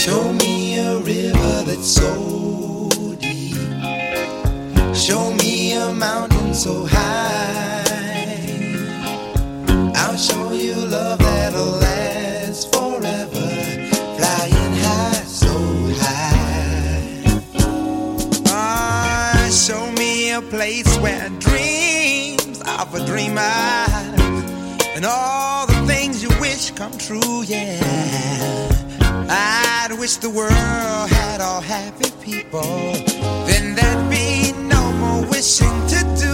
Show me a river that's so deep. Show me a mountain so high. I'll show you love that'll last forever. Flying high, so high. Show me a place where dreams of a dreamer and all the things you wish come true, yeah. I'd wish the world had all happy people. Then there'd be no more wishing to do.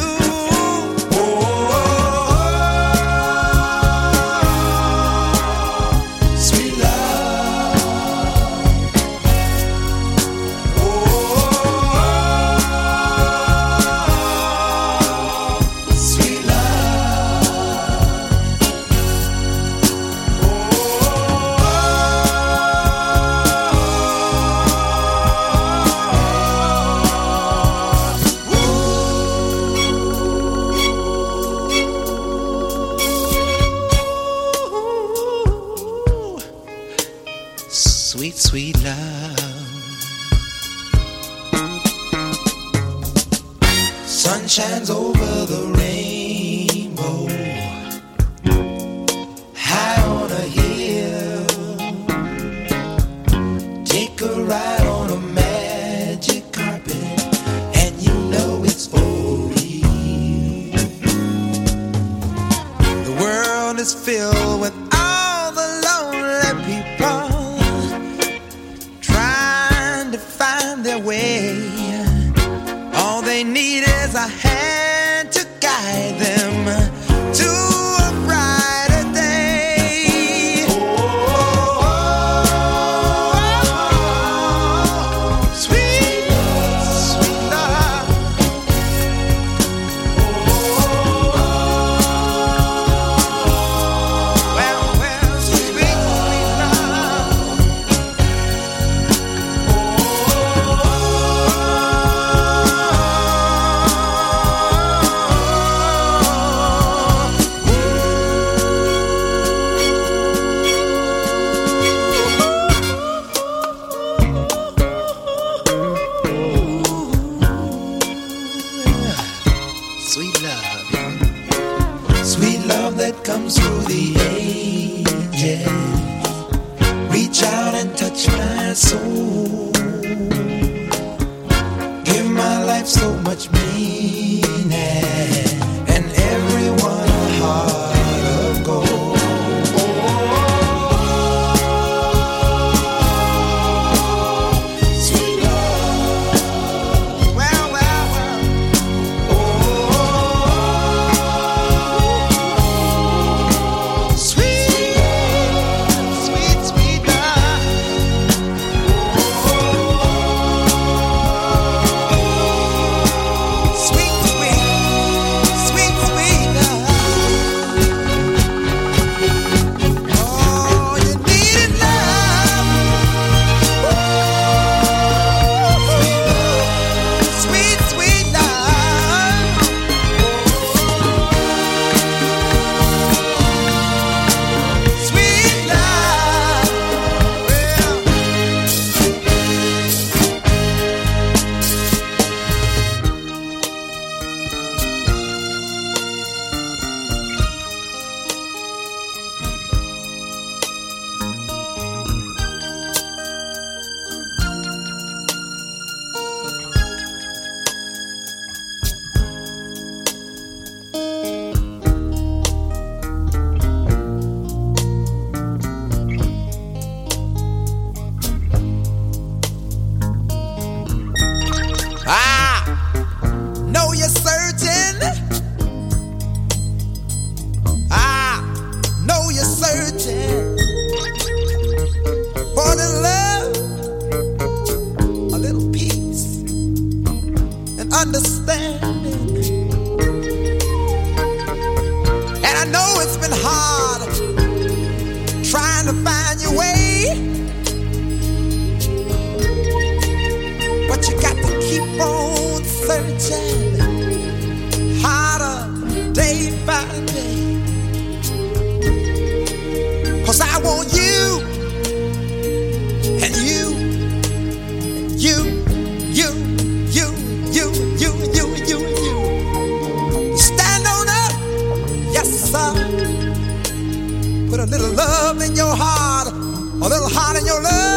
Sweet, sweet love. Sun shines over the rainbow, high on a hill. Take a ride on a magic carpet, and you know it's for real. The world is filled with all the lonely people their way. All they need is a hand to guide them to a brighter day. Sweet, sweet love. Well, sweet, sweet love. Sweet love, sweet love that comes through the ages. Reach out and touch my soul. Give my life so much meaning, and everyone a heart of gold. Sweet love, well, well, well. Understanding, and I know it's been hard trying to find your way, but you got to keep on searching harder day by day, 'cause I want you and you Put a little love in your heart, a little heart in your love.